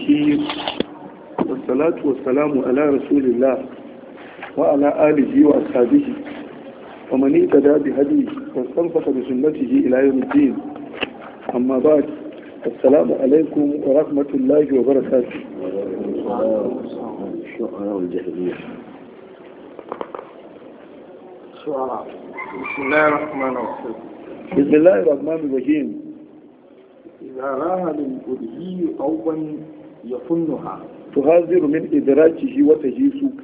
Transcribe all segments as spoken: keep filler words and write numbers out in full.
الرحيم والصلاة والسلام على رسول الله وعلى آله وأصحابه ومن اهتدى بهديه واستنصت بسنته إلى يوم الدين. أما بعد، السلام عليكم ورحمة الله وبركاته. الشعراء والجاهلية. الشعراء. بسم الله الرحمن الرحيم. بسم الله الرحمن الرحيم. إذا راها للبدهي أوبا يفنها تغادر من إدراكه وتجيسك.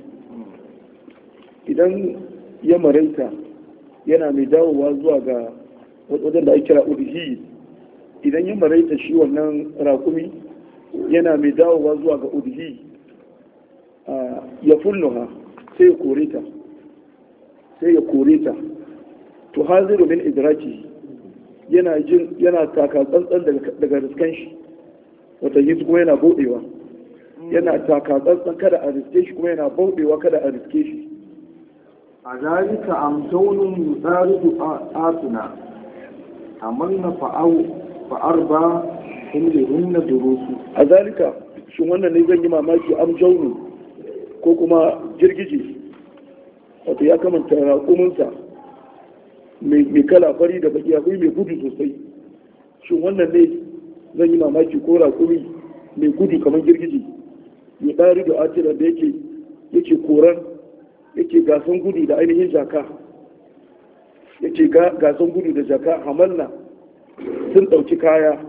idan ya maraita yana mai dawowa zuwa ga wajen da ake kira udhi, idan ya maraita shi wannan rakumi yana mai dawowa zuwa ga udhi, ya fulluha sai ya kore ta sai ya kore ta to haziru min idraki, yana jin yana taka tsantsan daga riskan shi, wata yi kuma yana bauɗewa, yana taka tsantsan kada a riske shi kuma yana bauɗewa kada a riske shi. a zalika amsaunin yusaridu atuna amanna fa'au fa'arba hinna durusu. A zalika shin wannan ne zan yi mamaki amjaunu ko kuma girgije, wato ya kamanta raƙuminsa mai kala fari da baki, akwai mai gudu sosai. Shin wannan ne zan yi mamaki ko raƙumi mai gudu kamar girgije ya ɗari da atira da yake yake koran yake gasan gudu da ainihin jaka, yake gasan gudu da jaka. Hamalna sun ɗauki kaya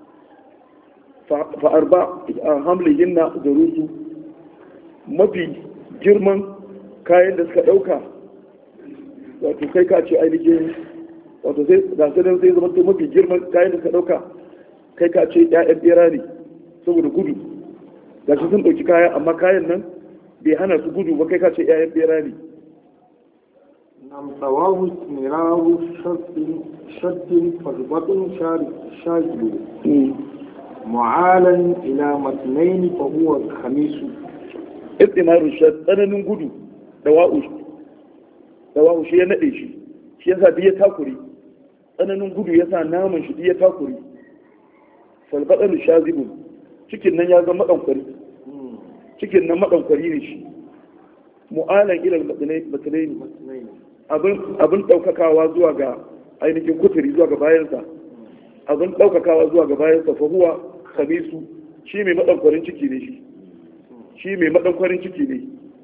fa'arba a hamlihin na da rusu, mafi girman kayan da suka ɗauka, wato kai ka ce ainihin wato sai gasanin sai zama to mafi girman kayan da suka ɗauka kai ka ce ‘ya'yan bera ne saboda gudu. Gashi sun ɗauki kaya amma kayan nan bai hana su gudu ba, kai ka ce ‘ya'yan bera ne. nam tsawahu mirahu shaddin farbatun shagilu mu'alan ila matnaini fa huwa khamisu. ibtimaru shad, tsananin gudu da wa'u da wa'u shi ya nade shi shi yasa duk ya takuri. Tsananin gudu yasa naman shi duk ya takuri. falbadalu shazibun, cikin nan ya zama madankwari, cikin nan madankwari ne shi. mu'alan ila matnaini, abin abin daukakawa zuwa ga ainihin kuturi, zuwa ga bayansa, abin daukakawa zuwa ga bayansa fa huwa khamisu, shi mai madankwarin ciki ne shi shi mai madankwarin ciki ne.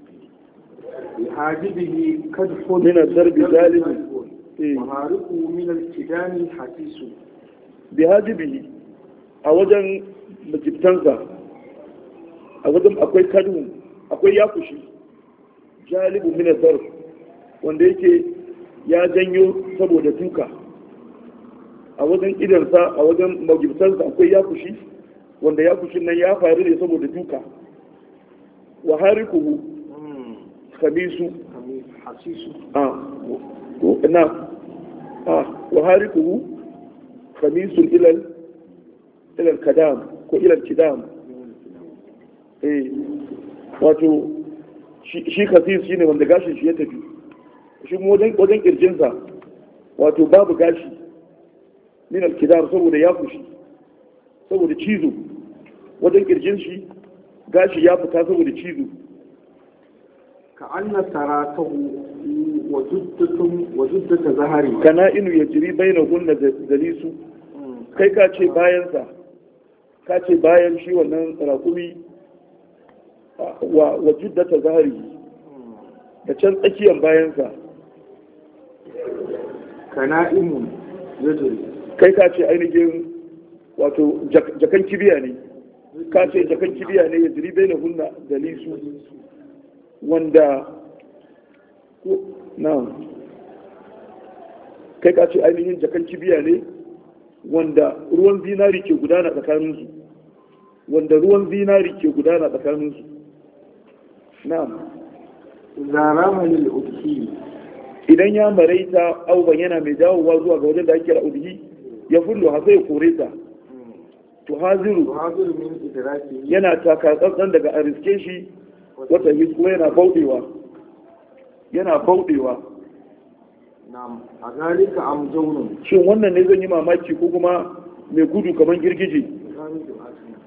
hajibihi kadfun min ad-darbi zalimi wa hariqu min al-kidani hasisu. bi hajibihi, a wajen majibtansa, a wajen akwai kadun, akwai yakushi jalibu min ad-darb, wanda yake ya janyo saboda duka. a wajen idansa, a wajen majibtansa akwai yakushi, wanda yakushin nan ya faru ne saboda duka. wa harikuhu khamisu hasisu. ah ko na ah wa harikuhu khamisun ila ila al-kadam ko ila al-kidam. eh wato shi khasis shine wanda gashin shi ya tafi, shi wajen wajen kirjinsa wato babu gashi min al-kidam saboda ya fushi, saboda cizo. wajen kirjin shi gashi ya fita saboda cizo. ka anna taratahu wa juddatun wa juddata zahari kana inu yajri bainahunna dalisu, kai ka ce bayansa, ka ce bayan shi wannan rakumi wa wa juddata zahari, da can tsakiyar bayansa. kana imun yajri, kai ka ce ainihin wato jakan kibiya ne, ka ce jakan kibiya ne ya jiri bai na hunna da lisu, wanda na kai ka ce ainihin jakan kibiya ne wanda ruwan zinari ke gudana tsakaninsu, wanda ruwan zinari ke gudana tsakaninsu. na zara halil udhi, idan ya maraita auban yana mai dawowa zuwa ga wajen da ake kira udhi, ya fullo ha sai ya kore ta. to haziru haziru min idraki, yana taka tsantsan daga a riske shi, wata his kuma yana bauɗewa yana bauɗewa. nam a zalika amjaunun, shin wannan ne zan yi mamaki ko kuma mai gudu kamar girgije?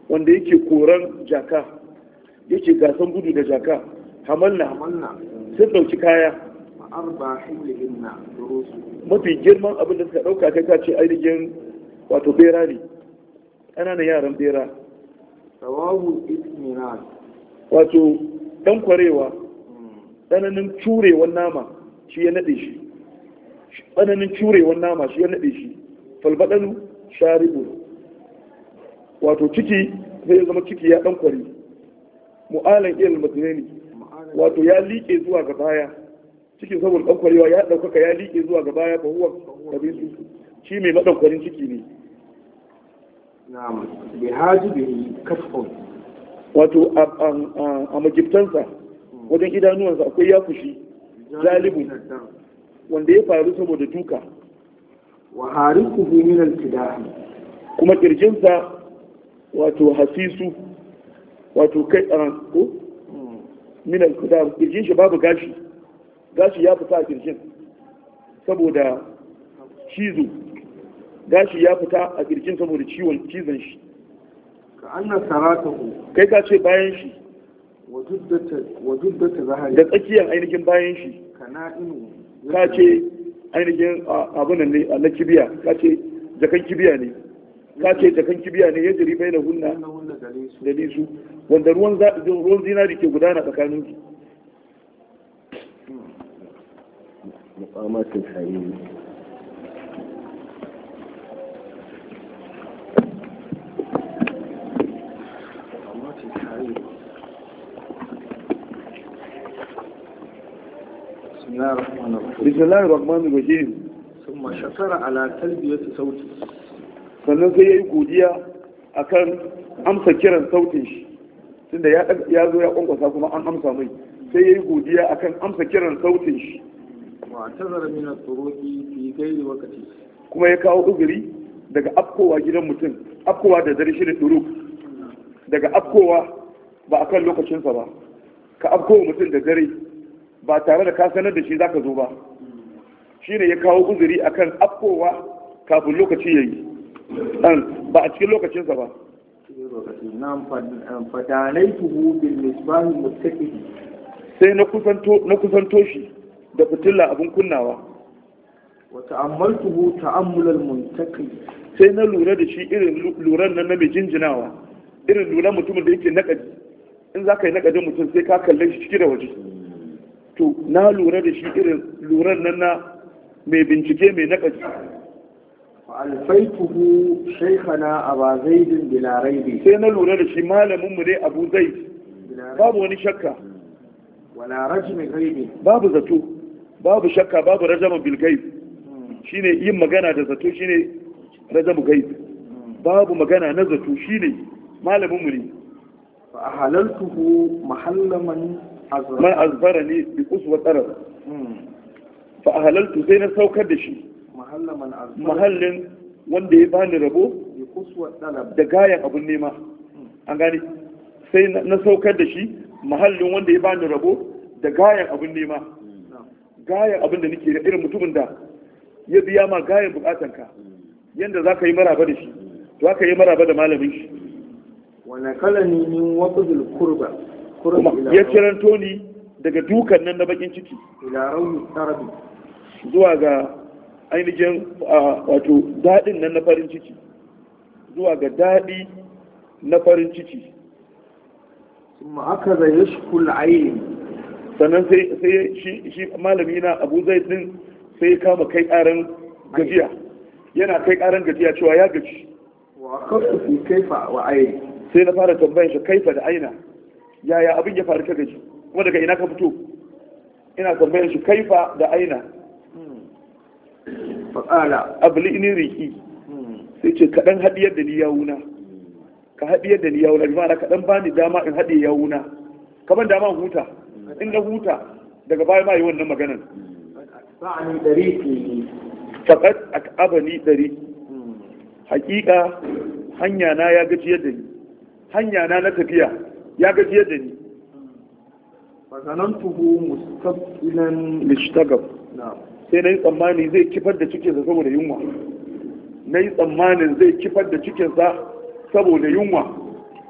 wanda yake koran jaka yake gasan gudu da jaka hamalna hamalna sun dauki kaya arba himlihinna durusu mafi girman abin da suka dauka kai ka ce ainihin wato bera ne ƙananan yaran bera rawahu isminan wato dan kwarewa tsananin curewan nama shi ya nade shi tsananin curewan nama shi ya nade shi falbadalu sharibu wato ciki zai zama ciki ya dan kware mu'alan ilal matnani wato ya liƙe zuwa ga baya cikin saboda dan kwarewa ya daukaka ya liƙe zuwa ga baya fa huwa kabisu shi mai madaukarin ciki ne na'am bi hajibihi kafun wato a magibtansa wajen idanuwansa akwai yafushi jalibu wanda ya faru saboda duka wa harikuhu min al-kidah kuma kirjinsa wato hasisu wato kai a ko min al-kidah kirjin shi babu gashi gashi ya fita a kirjin saboda cizo gashi ya fita a kirjin saboda ciwon cizon shi ka anna saratahu kai ka ce bayan shi wa juddata zahari da tsakiyar ainihin bayan shi kana inu ka ce ainihin abunan ne na kibiya ka ce jakan kibiya ne ka ce jakan kibiya ne ya jiri bai da hunna da nisu wanda ruwan zinari ke gudana tsakanin su muqamatul hayy بسم الله الرحمن الرحيم ثم شكر على تلبية صوته sannan sai ya yi godiya a kan amsa kiran sautin shi tunda ya zo ya kwankwasa kuma an amsa mai sai ya yi godiya a kan amsa kiran sautin shi wa tazara min at-turuqi fi ghairi waqti kuma ya kawo uzuri daga afkowa gidan mutum afkowa da dare shi da turuk daga afkowa ba a kan lokacinsa ba ka afkowa mutum da dare ba tare da ka sanar da shi zaka zo ba shine ya kawo uzuri akan afkowa kafin lokaci yayi dan ba a cikin lokacinsa ba nan fadalaituhu bil misbah muttaqi sai na kusanto na kusanto shi da fitilla abun kunnawa wa ta'ammaltuhu ta'ammul al muntaqi sai na lura da shi irin luran nan na mai jinjinawa irin luran mutumin da yake nakadi in zaka yi nakadin mutum sai ka kalle shi ciki da waje to na lura da shi irin luran nan na mai bincike mai nakadi alfaituhu shaykhana aba zaid bila raibi sai na lura da shi malamin mu ne abu zaid babu wani shakka wala rajmi ghaibi babu zato babu shakka babu rajama bil ghaib shine yin magana da zato shine rajamu ghaib babu magana na zato shine malamin mu ne fa ahalaltuhu mahallaman ma azbarani bi uswa taraf fa ahalaltu sai na saukar da shi mahallin wanda ya bani rabo da gayan abun nema an gani sai na saukar da shi mahallin wanda ya bani rabo da gayan abun nema gayan abin da nake da irin mutumin da ya biya ma gayan bukatanka yanda za ka yi maraba da shi to aka yi maraba da malamin shi wani kalani min waƙudul kurba ya kiranto ni daga dukan nan na bakin ciki ila rauni tarabi zuwa ga ainihin wato daɗin nan na farin ciki zuwa ga daɗi na farin ciki kuma aka zai ya shukul ayin sannan sai shi malami na abu zai din sai kama kai ƙaran gajiya yana kai ƙaran gajiya cewa ya gaji wa kasu fi kaifa wa ayin sai na fara tambayin shi kaifa da aina yaya abin ya faru ka gaji kuma daga ina ka fito ina tambayin shi kaifa da aina faƙala abli ini riki sai ce kaɗan haɗiyar da ni yawuna ka haɗiyar da ni yawuna bi ma'ana kaɗan ba ni dama in haɗe yawuna ka ban dama huta in na huta daga baya ma yi wannan maganan sa'ani ɗari faƙat akabani ɗari hakika hanya na ya gajiyar da ni hanya na na tafiya ya gajiyar da ni fasanantuhu mustaqilan lishtagab sai na yi tsammani zai kifar da cikinsa saboda yunwa na yi tsammanin zai kifar da cikinsa saboda yunwa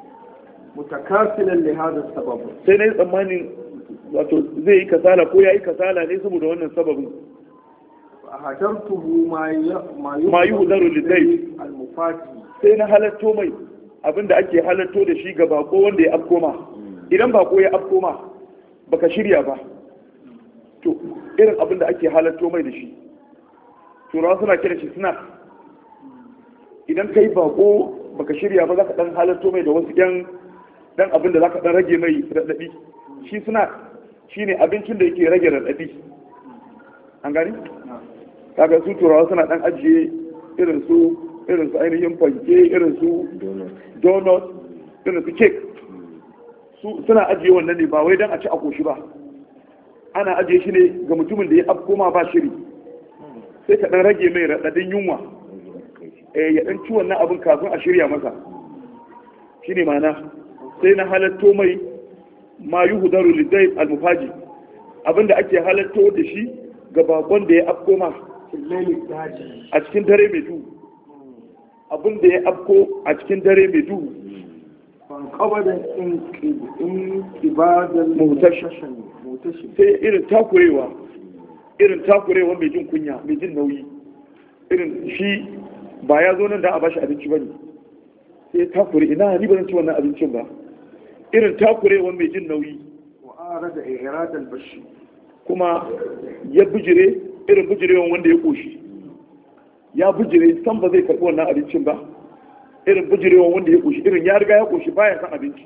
mutakasilan li hada sabab sai na yi tsammanin wato zai yi kasala ko ya yi kasala ne saboda wannan sababin hadartuhu ma ma yi hudaru lidai al-mufati sai na halatto mai abinda ake halatto da shi ga bako wanda ya afkoma idan bako ya afkoma baka shirya ba to irin abinda ake halatto mai da shi turawa suna kira shi snack idan kai bako baka shirya ba zaka dan halatto mai da wasu yan dan abinda zaka dan rage mai radadi shi snack shine abincin da yake rage radadi an gani kaga su turawa suna dan ajiye irin su irin su ainihin fanke irin su donut irin su cake su suna ajiye wannan ne ba wai dan a ci a koshi ba ana ajiye shi ne ga mutumin da ya afkoma ba shiri sai ka dan rage mai radadin yunwa eh ya dan ci wannan abin kafin a shirya masa shine ma'ana sai na halatto mai ma yuhdaru lidai al-mufaji abinda ake halatto da shi ga bakon da ya afkoma a cikin dare mai duhu abin da ya afko a cikin dare mai duhu fanqabadan in ibadan mutashin sai irin takurewa irin takurewa mai jin kunya mai jin nauyi irin shi ba ya zo nan da a bashi abinci bane sai takure ina ni ba zan ci wannan abincin ba irin takurewa mai jin nauyi wa arada iradal bashi kuma ya bijire irin bijirewan wanda ya koshi ya bijire san ba zai karɓi wannan abincin ba irin bijirewan wanda ya koshi irin ya riga ya koshi baya san abinci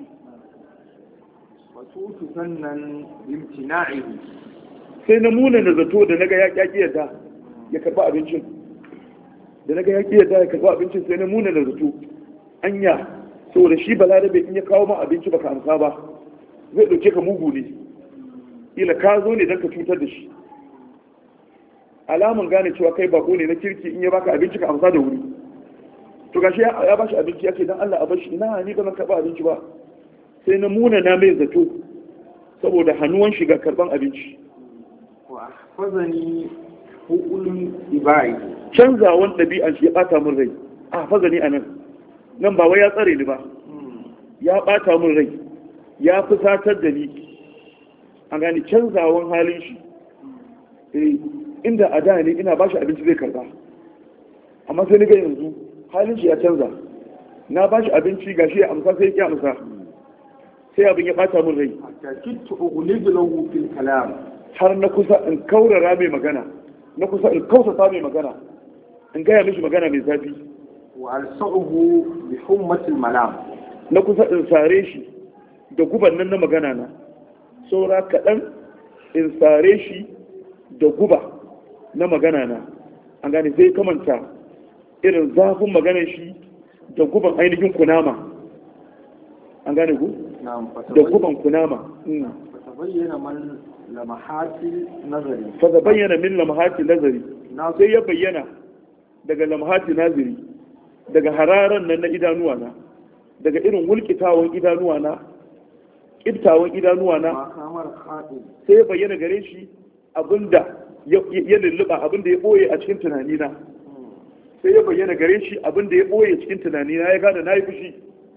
wasu su sannan imtina'i sai na muna na zato da naga ya kyaki yadda ya karɓi abincin da naga ya kyaki yadda ya karɓi abincin sai na muna na zato anya saboda shi balarabe in ya kawo ma abinci baka amsa ba zai ɗauke ka mugu ne ila ka zo ne don ka cutar da shi alamun gane cewa kai bako ne na kirki in ya baka abinci ka amsa da wuri to gashi ya bashi abinci ya ce dan Allah a bashi ina ni ba zan karba abinci ba sai na muna na mai zato saboda hannuwan shiga karban abinci wa fazani hukulun ibai canzawan ɗabi'an shi ya bata min rai a fazani anan nan ba wai ya tsare ni ba ya bata min rai ya fusatar da ni an gani canzawan halin shi inda a da ne ina bashi abinci zai karba amma sai ni ga yanzu halin shi ya canza na bashi abinci gashi ya amsa sai ya amsa sai abin ya bata min rai takittu ughlibu fil kalam har na kusa in kaurara mai magana na kusa in kausata mai magana in gaya mishi magana mai zafi wa alsa'uhu bi hummatil malam na kusa in sare shi da guban nan na magana na saura kaɗan in sare shi da guba na magana na an gane zai kamanta irin zafin maganar shi da guban ainihin kunama an gane ku? da guban kunama bayyana man lamahati nazari fa bayyana min lamahati nazari sai ya bayyana daga lamahati nazari daga hararan nan na idanuwa na daga irin wulkitawan idanuwa na ƙibtawan idanuwa na sai ya bayyana gare shi abinda ya lulluɓa abinda ya ɓoye a cikin tunanina sai ya bayyana gare shi abinda ya ɓoye cikin tunanina ya gane na yi fushi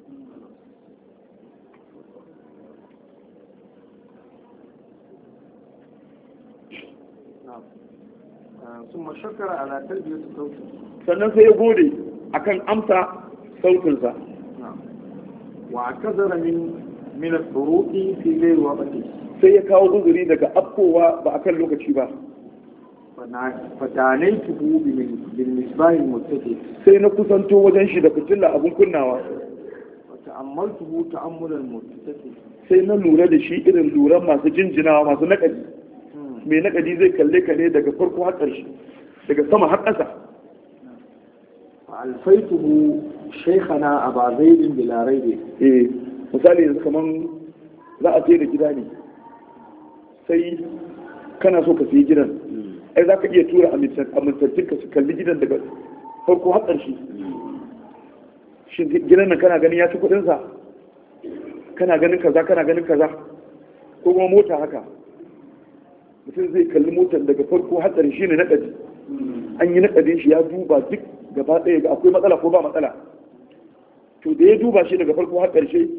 sannan sai ya gode akan amsa sautinsa wa kazara min min al-furuqi fi ghayri waqti sai ya kawo uzuri daga afkowa ba akan lokaci ba fatanaitu bil misbah al-muttaqi sai na kusanto wajen shi da fitilla abun kunnawa ta'ammaltuhu ta'ammul al-muttaqi sai na lura da shi irin luran masu jinjinawa masu nakadi mai nakadi zai kalle ka ne daga farko har ƙarshe daga sama har ƙasa alfaituhu shaykhana aba zaid bila raibi eh misali yanzu kaman za a je da gida ne sai kana so ka sayi gidan ai za ka iya tura amintattun ka su kalli gidan daga farko har ƙarshe shin gidan nan kana ganin ya ci kuɗinsa kana ganin kaza kana ganin kaza ko kuma mota haka mutum zai kalli motar daga farko har ƙarshe ne naƙadi an yi naƙadin shi ya duba duk gaba ɗaya ga akwai matsala ko ba matsala to da ya duba shi daga farko har ƙarshe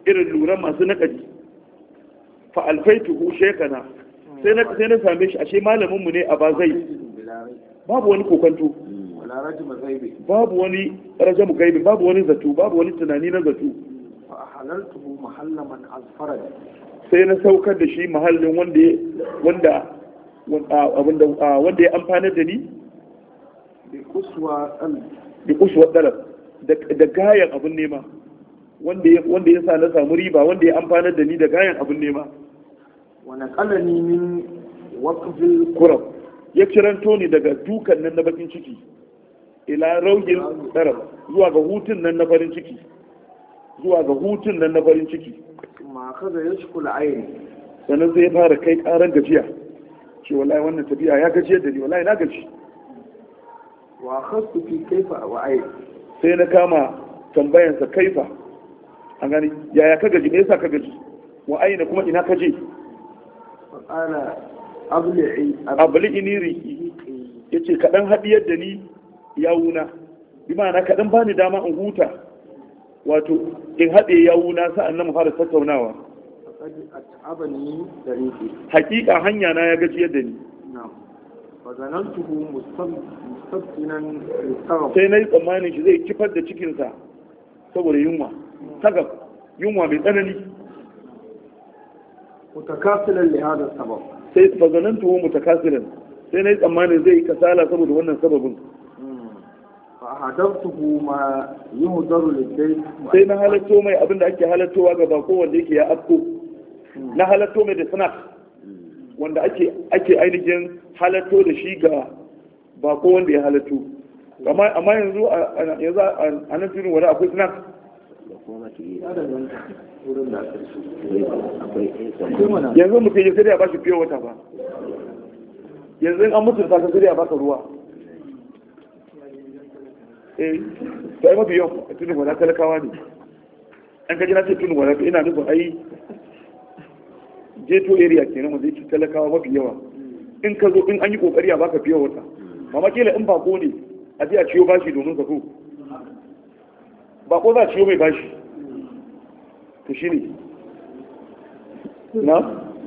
irin lura masu naƙadi fa alfaituhu shekana sai na sai na same shi ashe malamin mu ne a bazai babu wani kokanto babu wani rajamu gaibi babu wani zato babu wani tunani na zato fa halaltuhu mahallaman azfara sai na saukar da shi mahallin wanda wanda abinda wanda ya amfana da ni bi kuswa al bi kuswa dalab da gayan abin nema wanda ya wanda ya sa na samu riba wanda ya amfana da ni da gayan abin nema wa naqalani min waqfil kurab ya kiranto ni daga dukan nan na bakin ciki ila raugin darab zuwa ga hutun nan na farin ciki zuwa ga hutun nan na farin ciki ma kaza yashkul ayn sannan zai fara kai karan gajiya ce wallahi wannan tafiya ya gajiyar da ni wallahi na gaji wa khastu fi kayfa wa ayn sai na kama tambayansa kaifa an gani yaya ka gaji me yasa ka gaji wa aina kuma ina ka je fa qala abli abli iniri yace kadan hadiyar da ni yawuna bi ma'ana kadan bani dama in huta wato in hade yawuna sa'annan mu fara tattaunawa abani dariqi hakika hanya na ya gajiyar da ni na'am fa zanantuhu mustabtinan listarab sai nayi tsammanin shi zai kifar da cikin sa saboda yunwa sagab yunwa mai tsanani mutakasilan li hada sabab sai fa zanantuhu mutakasilan sai nayi tsammanin zai kasala saboda wannan sababin fa hadartuhu ma yuhdaru lidayt sai na halatto mai abinda ake halattowa ga bako wanda yake ya afko na halatto mai da snack wanda ake ake ainihin halatto da shi ga bako wanda ya halatto amma amma yanzu yanzu a nan tunin wani akwai snack yanzu mutum ya sai ya ba shi fiye wata ba yanzu an mutu da sai ya baka ruwa eh to ai mafi yawan tunin wani talakawa ne an kaji na ce tunin wani ina nufin ai jeto area kenan wanda yake talakawa mafi yawa in ka zo in an yi kokari a baka fiye wata mama kila in bako ne a je a ciyo bashi domin ka so bako za a ciyo mai bashi to shi ne na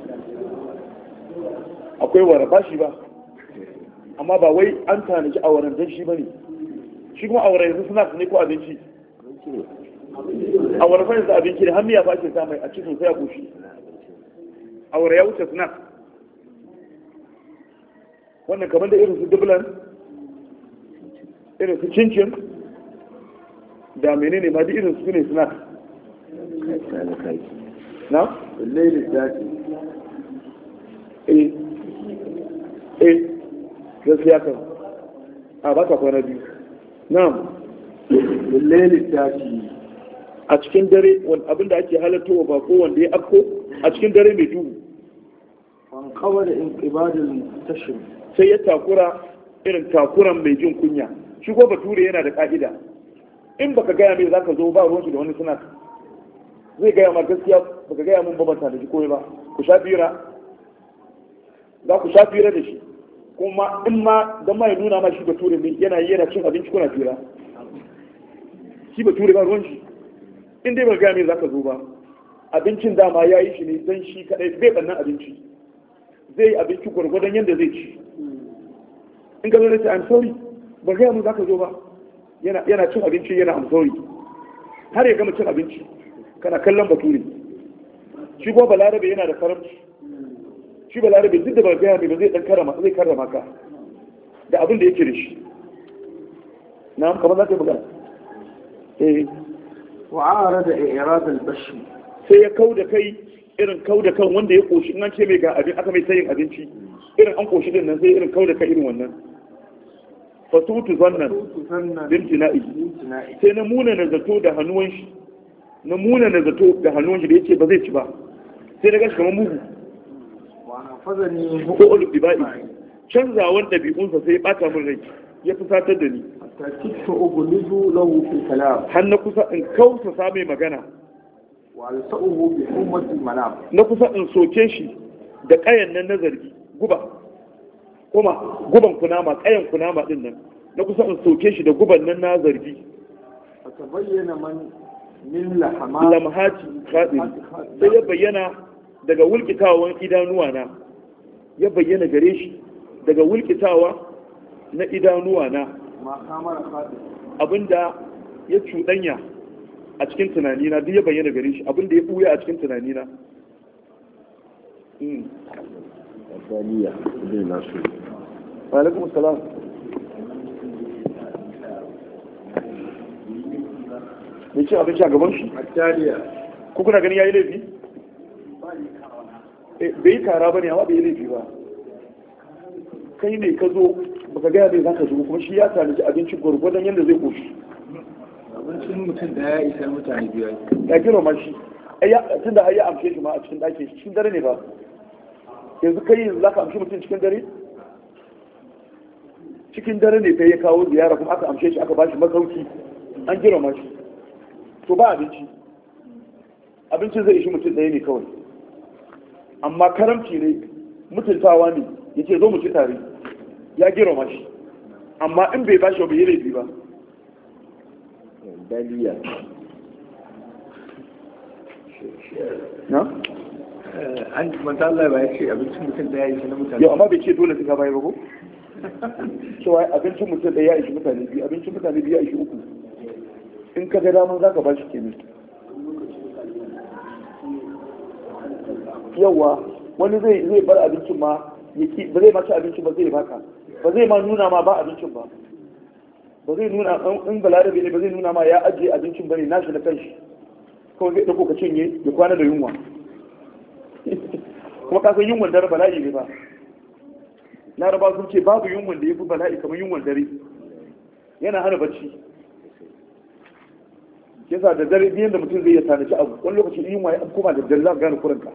akwai wara bashi ba amma ba wai an tanaji a waran don shi ba ne shi kuma a waran yanzu suna su ne ko abinci a waran fa yanzu abinci ne har miya ba ake samai a ci sosai a goshi aure ya wuce snack wannan kamar da irin su dublan irin su cincin da menene ma da irin su ne snack na? laili daji eh eh gaskiya kan a ba ta kwana biyu na laili daji a cikin dare abinda ake halattowa bako wanda ya afko a cikin dare mai duhu an kawar da in ibadin tashin sai ya takura irin takuran mai jin kunya shi ko bature yana da ka'ida in baka gaya mai zaka zo ba ruwan shi da wani suna zai gaya ma gaskiya baka gaya mun babanta da shi koyi ba ku sha fira za ku sha fira da shi kuma in ma dan ma ya nuna ma shi bature ne yana yi yana cin abinci kuna fira shi bature ba ruwan shi in dai baka gaya mai zaka zo ba abincin dama ya yi shi ne don shi kadai zai bannan abinci zai abinci gwargwadon yadda zai ci in ka zo da ce I'm sorry ba gaya mun zaka zo ba yana cin abinci yana I'm sorry har ya gama cin abinci kana kallon bature shi kuma balarabe yana da karamci shi balarabe duk da ba gaya mai ba zai dan karama zai karrama ka da abin da yake da shi na kamar za ka yi magana eh wa'ara da irad al-bashi sai ya kau da kai irin kau da kan wanda ya koshi in an ce mai ga abin aka mai sayin abinci irin an koshi din nan sai irin kau da kai irin wannan fasutu zannan bin jina'i sai na muna na zato da hannuwan shi na muna na zato da hannuwan shi da yace ba zai ci ba sai na gashi kamar mugu wa hafazani ko ulu bibai canzawan dabi'unsa sai ya bata min rai ya fusatar da ni takittu ughlizu lahu fi kalam har na kusa in kausa sa mai magana walsa'uhu bi ummati manam na kusa in soke shi da kayan nan na zargi guba kuma guban kunama kayan kunama din nan na kusa in soke shi da guban nan na zargi tabayyana man min lahama lamhati khadir sai ya bayyana daga wulkitawan idanuwa na ya bayyana gare shi daga wulkitawa na idanuwa na ma kamara khadir abinda ya cuɗanya a cikin tunanina duk ya bayyana gare shi abinda ya ɓuya a cikin tunanina Daniya zai nasu. Alaikum salam. Me ce abinci a gaban shi? Daniya. Ko kuna gani yayi laifi? Bai yi kara ba ne, amma bai yi laifi ba. Kai ne ka zo baka gaya bai za ka zo kuma shi ya tanaji abinci gwargwadon yadda zai koshi. Abincin mutum da ya isa mutane biyar. Ya kira ma shi. Tun da har ya amshe shi ma a cikin ɗakin cikin dare ne ba. Yanzu kai yanzu za ka amshi mutum cikin dare? Cikin dare ne kai ya kawo ziyara kuma aka amshe shi aka ba shi masauki an kira ma shi. To ba abinci. Abincin zai ishi mutum ɗaya ne kawai. Amma karamci ne mutuntawa ne ya ce zo mu ci tare ya gira ma shi. Amma in bai ba shi ba bai yi laifi ba. Daliya. Na? An manta Allah ba ya ce abincin mutum da ya yi na mutane. Yau amma bai ce dole sai ka bayar ba ko? Cewa abincin mutum da ya ishi mutane biyu, abincin mutane biyu ya ishi uku. In ka ga damar za ka ba shi kenan. Yawa wani zai zai bar abincin ma yaki ba zai ma ci abincin ba zai baka. Ba zai ma nuna ma ba abincin ba. Ba zai nuna in balarabe ne ba zai nuna ma ya ajiye abincin bane nashi na kanshi. Kawai zai ɗauko ka cinye ya kwana da yunwa. Kuma ka san yunwan dare bala'i ne ba. Laraba sun ce babu yunwan da ya fi bala'i kamar yunwan dare. Yana hana bacci. Yasa da dare biyan da mutum zai ya tanaci abu wani lokaci yunwa ya koma da dare za ka gane kuranka.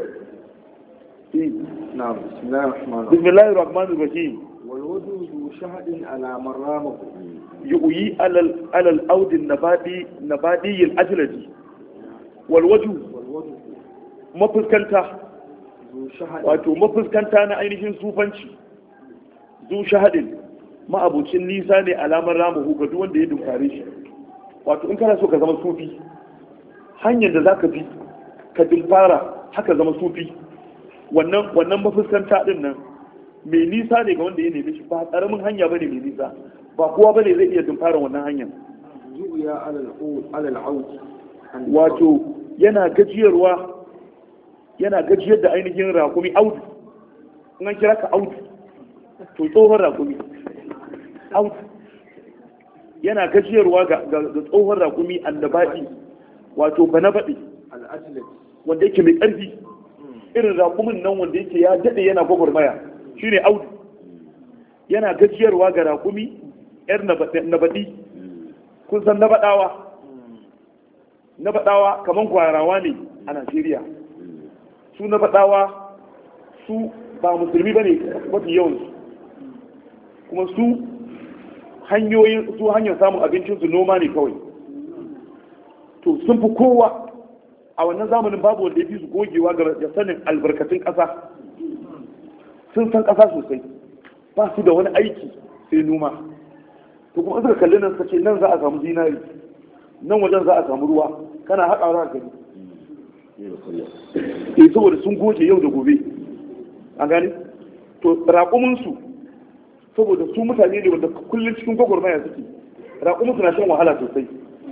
Na'am. Bismillahir Rahmanir Rahim. Wal wudu shahadin ala maramahu. Yu'yi alal alal audin nabadi nabadi al ajladi. Wal wajhu mafuskanta wato mafuskanta na ainihin sufanci zu shahadin ma'abucin nisa ne alamar ramuhu ga duk wanda ya dunkare shi wato in kana so ka zama sufi hanyar da za ka bi ka dilfara haka zama sufi wannan wannan mafuskanta din nan mai nisa ne ga wanda ya nemi shi ba karamin hanya bane mai nisa ba kowa bane zai iya dumfara wannan hanyar zuya alal alal aud wato yana gajiyarwa yana gajiyar da ainihin rakumi audu in an kira ka audu to tsohon rakumi audu yana gajiyarwa ga tsohon rakumi annabaɗi wato bana baɗi wanda yake mai ƙarfi irin rakumin nan wanda yake ya daɗe yana gwagwarmaya shine audu yana gajiyarwa ga rakumi yar nabaɗi kun san nabaɗawa nabaɗawa kamar gwarawa ne a Najeriya su na faɗawa su ba musulmi ba ne mafi yawansu kuma su hanyoyin su hanyar samun abincinsu noma ne kawai to sun fi kowa a wannan zamanin babu wanda ya fi su gogewa ga sanin albarkatun ƙasa sun san ƙasa sosai ba su da wani aiki sai noma to kuma suka kalli nan suka ce nan za a samu zinari nan wajen za a samu ruwa kana haƙa za a gani eh saboda sun goce yau da gobe an gani to raƙuminsu saboda su mutane ne wanda kullum cikin gwagwarmaya suke raƙuminsu na shan wahala sosai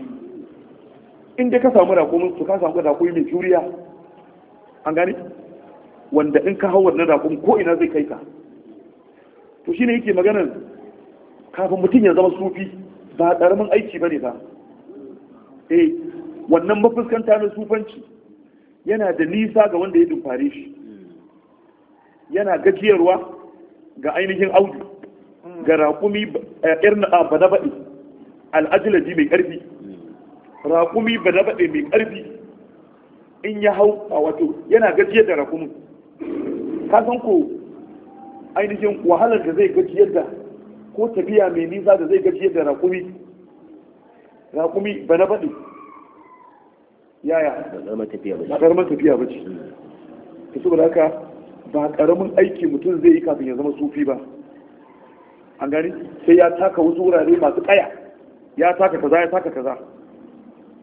in dai ka samu raƙuminsu ka samu raƙumi mai juriya an gani wanda in ka hau wannan raƙumin ko ina zai kai ka to shine yake maganar kafin mutum ya zama sufi ba ƙaramin aiki bane ba eh wannan mafuskanta na sufanci yana da nisa ga wanda ya dumfare shi yana gajiyarwa ga ainihin audu ga raƙumi irin bana baɗi al'ajilaji mai ƙarfi raƙumi bana baɗi mai ƙarfi in ya hau a wato yana gajiyar da raƙumin ka san ko ainihin wahalar da zai gajiyar da ko tafiya mai nisa da zai gajiyar da raƙumi raƙumi bana baɗi yaya ba ƙaramin tafiya ba ce ta saboda haka ba ƙaramin aiki mutum zai yi kafin ya zama sufi ba an gani sai ya taka wasu wurare masu ƙaya ya taka kaza ya taka kaza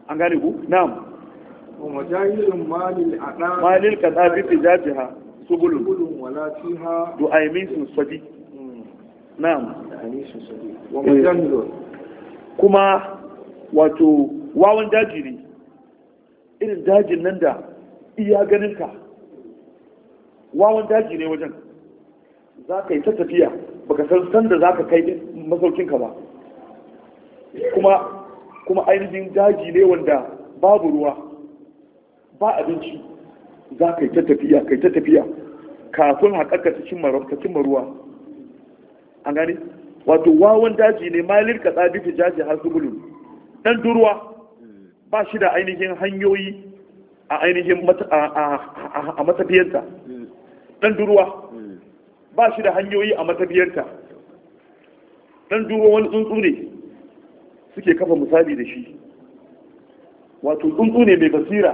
an gane ku na'am wa majahilun malil ada malil qadabi tijajiha subulun kulun wala fiha du'aymin sadi na'am anisu sadi wa majahilun kuma wato wawan daji ne irin dajin nan da iya ganinka wawan daji ne wajen za ka yi ta tafiya baka san sanda za ka kai masaukinka ba kuma kuma ainihin daji ne wanda babu ruwa ba abinci za ka yi ta tafiya kai ta tafiya kafin haƙaƙa ta cimma ruwa an gani wato wawan daji ne malin ka tsabi fi jaji har subulun dan durwa ba shi da ainihin hanyoyi a ainihin a matafiyarta dan durwa ba shi da hanyoyi a matafiyarta dan durwa wani tsuntsu ne suke kafa misali da shi wato tsuntsu ne mai basira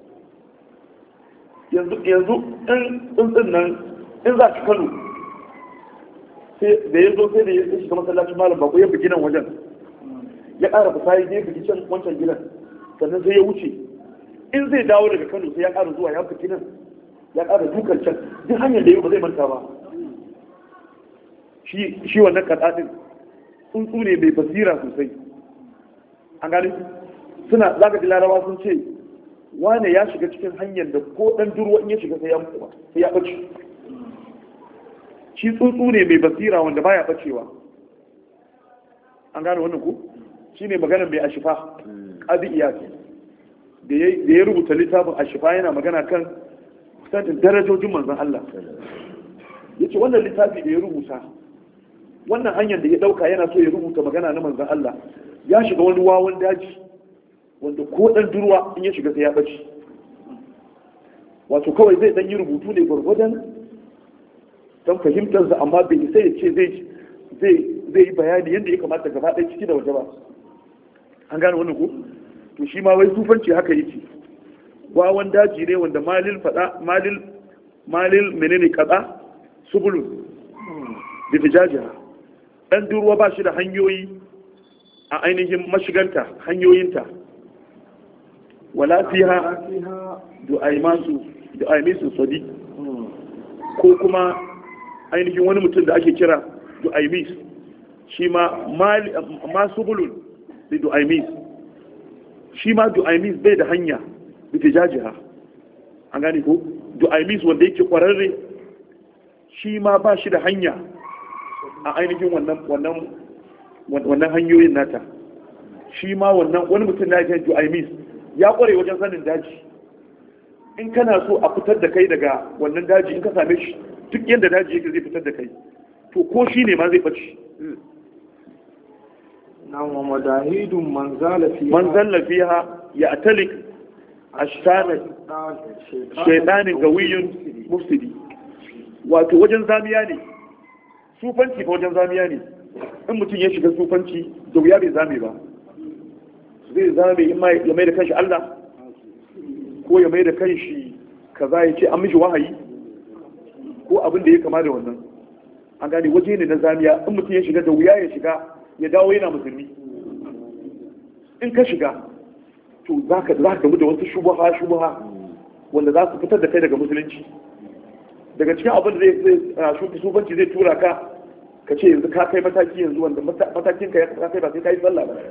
yanzu yanzu in tsuntsun nan in za ki Kano da ya zo sai da ya shiga masallacin malam bako ya bugi nan wajen ya ƙara fasari ne bugi can wancan gidan sannan sai ya wuce in zai dawo daga Kano sai ya ƙara zuwa ya bugi nan ya ƙara dukan can duk hanyar da yau ba zai manta ba shi wannan kaɗaɗin tsuntsu ne mai basira sosai an gani suna zaka ji larawa sun ce wane ya shiga cikin hanyar da ko ɗan durwa in ya shiga sai ya mutu sai ya ɓace shi tsuntsu ne mai basira wanda baya ɓacewa an gane wannan ku shi ne maganar mai ashifa ƙazi iyaki da ya rubuta littafin ashifa yana magana kan kusantin darajojin manzan Allah ya ce wannan littafi da ya rubuta wannan hanyar da ya ɗauka yana so ya rubuta magana na manzan Allah ya shiga wani wawan daji wanda ko ɗan durwa in ya shiga sai ya ɓace wato kawai zai ɗan yi rubutu ne gwargwadon don fahimtarsa amma bai isa ya ce zai yi bayani yadda ya kamata gaba ɗaya ciki da waje ba an gane wannan ko to shi ma wai sufanci haka yake wawan daji ne wanda malil fada malil malil menene kaza subulu da fijajiha dan durwa ba shi da hanyoyi a ainihin mashiganta hanyoyinta wala fiha du'aymasu du'aymisu sadi ko kuma ainihin wani mutum da ake kira du'aymis shi ma masu bulun da du'aymis shi ma du'aymis bai da hanya da tijajiha an gane ko du'aymis wanda yake kwararre shi ma ba shi da hanya a ainihin wannan wannan wannan hanyoyin nata shi ma wannan wani mutum na yake du'aymis ya kware wajen sanin daji in kana so a fitar da kai daga wannan daji in ka same shi duk yadda daji yake zai fitar da kai to ko shi ne ma zai ɓace na wa madahidun manzala fiha ya atalik ashtana shaidanin gawiyun mufsidi wato wajen zamiya ne sufanci fa wajen zamiya ne in mutum ya shiga sufanci da wuya bai zame ba zai zame in ya mai da kanshi Allah ko ya mai da kanshi kaza ya ce an mishi wahayi ko abin da ya kama da wannan an gane waje ne na zamiya in mutum ya shiga da wuya ya shiga ya dawo yana musulmi in ka shiga to za ka gamu da wasu shubuha shubuha wanda za su fitar da kai daga musulunci daga cikin abin da zai shubanci zai tura ka ka ce yanzu ka kai mataki yanzu wanda matakin ka ya kai ba sai ka yi sallah ba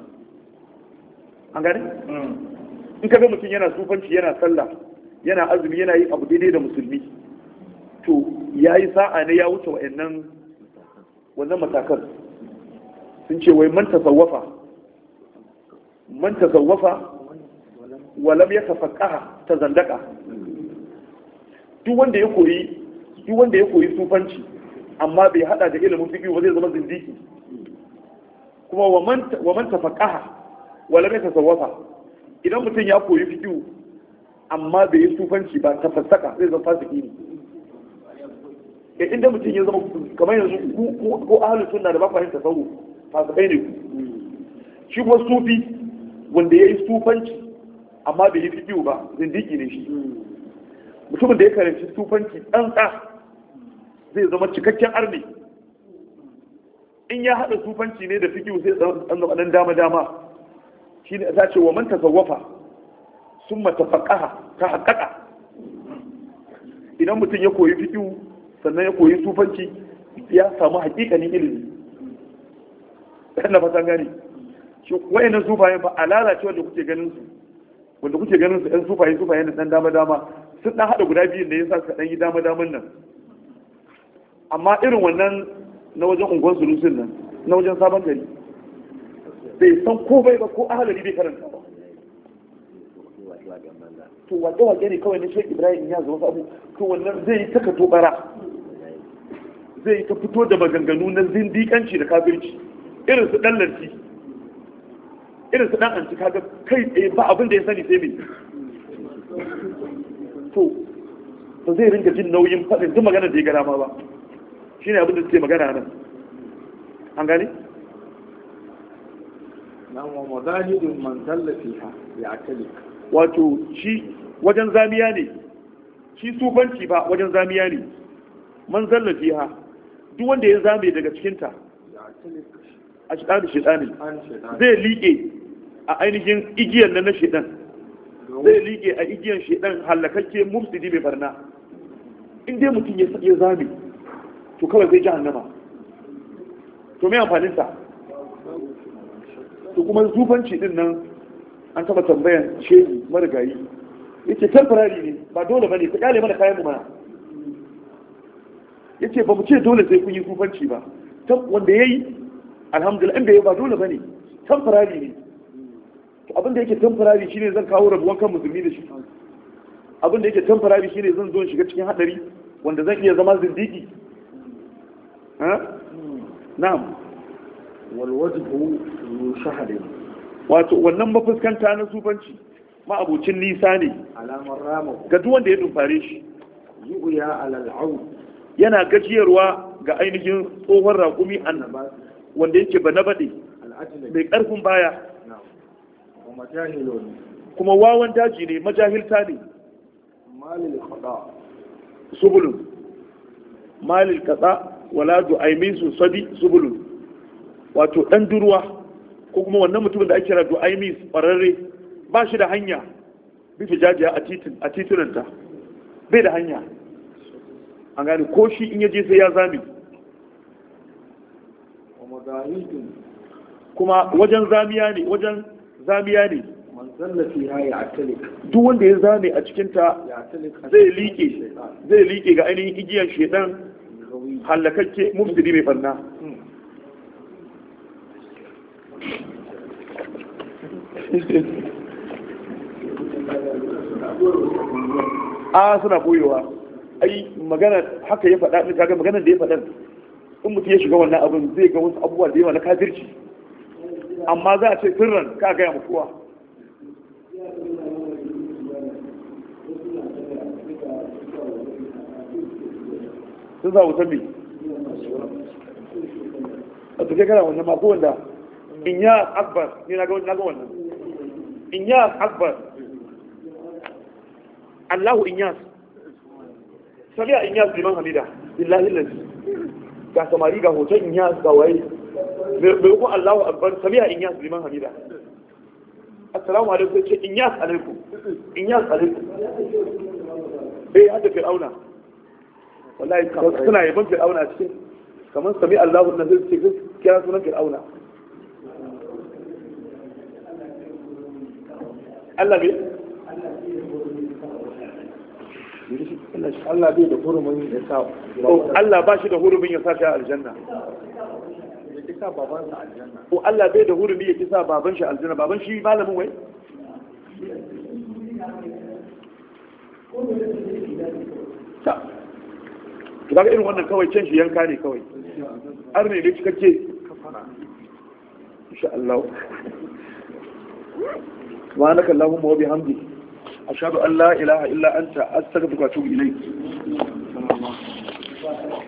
an gane in ka ga mutum yana sufanci yana sallah yana azumi yana yi abu daidai da musulmi to ya yi sa'a ne ya wuce wa'annan wannan matakan sun ce wai man tasawwafa man tasawwafa walam ya tafaqaha ta zandaka duk wanda ya koyi duk wanda ya koyi sufanci amma bai hada da ilimin fiqh ba zai zama zindiki kuma wa man wa man tafaqaha walam ya tasawwafa idan mutum ya koyi fiqh amma bai yi sufanci ba tafassaka zai zama fasiki ne inda mutum ya zama kamar yanzu ko ahalin sunna da ba fahimta tasawuf fasikai ne ku shi kuma sufi wanda ya yi sufanci amma bai yi fiƙiyu ba zindiki ne shi mutumin da ya karanci sufanci ɗanɗa zai zama cikakken arni in ya haɗa sufanci ne da fiƙiyu sai zama ɗan dama-dama shi ne za ce wa man tasawwafa sun matafaqaha ta haƙaƙa. Idan mutum ya koyi fiqh sannan ya koyi sufanci ya samu haƙiƙanin ilimi. Na fatan gani shi wayannan sufayen fa alala ce wanda kuke ganin su wanda kuke ganin su ɗan sufaye sufaye da ɗan dama dama sun ɗan haɗa guda biyun da yasa su ɗan yi dama daman nan. Amma irin wannan na wajen unguwar sulusun nan na wajen sabon gari bai san ko bai ba ko ahalari bai karanta ba. To wake wake ne kawai na Sheikh Ibrahim ya zama abu to wannan zai yi ta ka tobara zai yi ta fito da maganganu na zindiƙanci da kafirci irin su ɗan lanti irin su ɗan anci kaga kai tsaye ba abin da ya sani sai mai to ba zai ringa jin nauyin faɗin duk maganar da ya gara ma ba shi ne abin da suke magana nan an gane? na wa mazahidun man tallafi ha ya akali wato shi wajen zamiya ne shi sufanci ba wajen zamiya ne man zallafi ha duk wanda ya zame daga cikinta a shiɗani shiɗani zai liƙe a ainihin igiyar nan na shiɗan zai liƙe a igiyar shiɗan hallakakke mufsidi mai barna in dai mutum ya zame to kawai zai jahannama to mai amfaninsa to kuma zufanci din nan an taba tambayan shehi marigayi yace temporary ne ba dole bane ka kyale mana kayan mu mana yace ba mu ce dole sai kun yi zufanci ba wanda yayi alhamdulillah in bai ba dole bane temporary ne to abin da yake temporary shine zan kawo rabuwan kan musulmi da shi abin da yake temporary shine zan zo shiga cikin hadari wanda zan iya zama zindiki ha na'am wal wajhu shahadin wato wannan mafuskanta na sufanci ma abucin nisa ne alamar rama ga duk wanda ya dumfare shi yuya alal au yana gajiyarwa ga ainihin tsohon raƙumi annaba wanda yake bana bade mai ƙarfin baya kuma wawan daji ne majahilta ne malil khada subulun malil qada wala du'aymin su sabi subulun wato dan durwa ko kuma wannan mutumin da ake kira du'aymin fararre ba shi da hanya bi fijajiya a titin a titunanta bai da hanya an gane ko shi in yaje sai ya zami kuma wajen zamiya ne wajen zamiya ne duk wanda ya zame a cikinta zai liƙe zai liƙe ga ainihin igiyar shedan hallakakke mufsidi mai barna a suna boyewa ai magana haka ya faɗa kaga maganar da ya faɗa in mutum ya shiga wannan abin zai ga wasu abubuwa da yawa na kafirci amma za a ce sirran ka gaya mu kowa sun za wutan bi a tuke kana wannan mako wanda in ya akbar ne na ga wannan in ya akbar Allahu in yas sami'a in yas liman hamida billahi lazi ga samari ga hoton in yas ga waye bai ko Allahu akbar sami'a in yas liman hamida assalamu alaikum ce in yas alaikum in yas alaikum eh hada fir'auna wallahi suna yaban fir'auna cikin kamar sami Allahu na zai ce kira sunan fir'auna Allah bai Allah bai da hurumin ya sa Allah ba shi da hurumin ya sa shi a aljanna ya kisa baban sa aljanna ko Allah bai da hurumi ya kisa baban shi aljanna baban shi malamin wai ta kaga irin wannan kawai can shi yanka ne kawai har ne ne cikakke insha Allah subhanaka allahumma wa bihamdika ashhadu an la ilaha illa anta astaghfiruka wa atubu ilayk